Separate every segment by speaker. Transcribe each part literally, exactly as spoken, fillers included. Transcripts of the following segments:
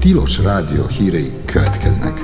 Speaker 1: Tilos Rádió hírei következnek.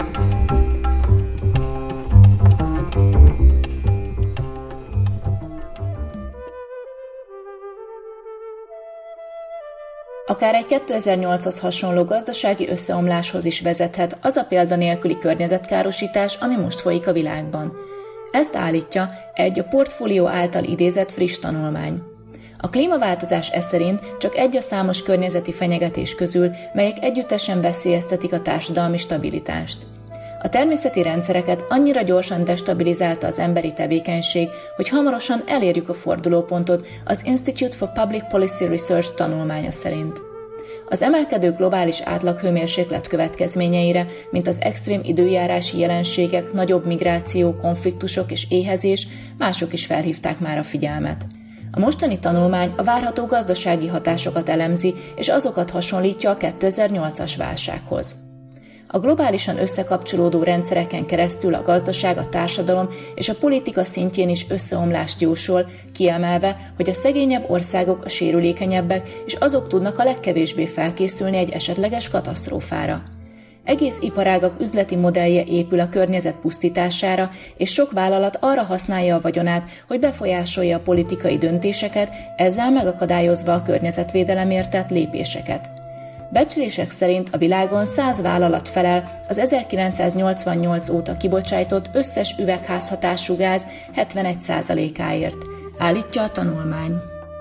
Speaker 2: Akár egy kétezer-nyolchoz hasonló gazdasági összeomláshoz is vezethet az a példanélküli környezetkárosítás, ami most folyik a világban. Ezt állítja egy a Portfolio által idézett friss tanulmány. A klímaváltozás e szerint csak egy a számos környezeti fenyegetés közül, melyek együttesen veszélyeztetik a társadalmi stabilitást. A természeti rendszereket annyira gyorsan destabilizálta az emberi tevékenység, hogy hamarosan elérjük a fordulópontot az Institute for Public Policy Research tanulmánya szerint. Az emelkedő globális átlaghőmérséklet következményeire, mint az extrém időjárási jelenségek, nagyobb migráció, konfliktusok és éhezés, mások is felhívták már a figyelmet. A mostani tanulmány a várható gazdasági hatásokat elemzi, és azokat hasonlítja a kétezer-nyolcas válsághoz. A globálisan összekapcsolódó rendszereken keresztül a gazdaság, a társadalom és a politika szintjén is összeomlást jósol, kiemelve, hogy a szegényebb országok a sérülékenyebbek, és azok tudnak a legkevésbé felkészülni egy esetleges katasztrófára. Egész iparágak üzleti modellje épül a környezet pusztítására, és sok vállalat arra használja a vagyonát, hogy befolyásolja a politikai döntéseket, ezzel megakadályozva a környezetvédelemért tett lépéseket. Becslések szerint a világon száz vállalat felel az ezerkilencszáznyolcvannyolc óta kibocsájtott összes üvegházhatású gáz hetvenegy százalékáért, állítja a tanulmány.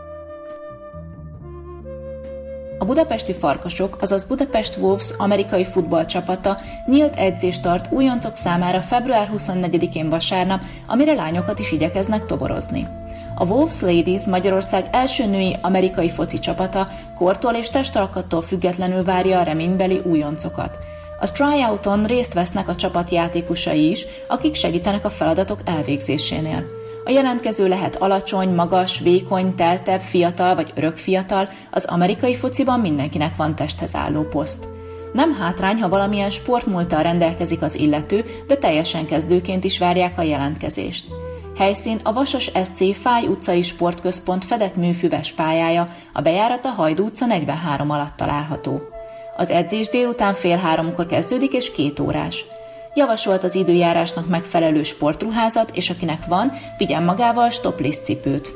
Speaker 2: A budapesti Farkasok, azaz Budapest Wolves amerikai futballcsapata nyílt edzést tart újoncok számára február huszonnegyedikén vasárnap, amire lányokat is igyekeznek toborozni. A Wolves Ladies Magyarország első női amerikai foci csapata kortól és testalkattól függetlenül várja a reménybeli újoncokat. A tryouton részt vesznek a csapat játékosai is, akik segítenek a feladatok elvégzésénél. A jelentkező lehet alacsony, magas, vékony, teltebb, fiatal vagy örökfiatal, az amerikai fociban mindenkinek van testhez álló poszt. Nem hátrány, ha valamilyen sportmúlttal rendelkezik az illető, de teljesen kezdőként is várják a jelentkezést. Helyszín a Vasas es cé Fáy utcai sportközpont fedett műfüves pályája, a bejárat a Hajdú utca negyvenhárom alatt található. Az edzés délután fél háromkor kezdődik és két órás. Javasolt az időjárásnak megfelelő sportruházat, és akinek van, vigyen magával stopliszt cipőt.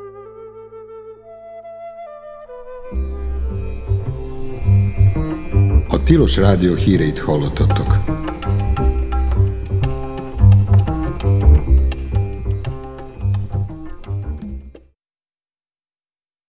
Speaker 1: A Tilos Rádió híreit hallottatok.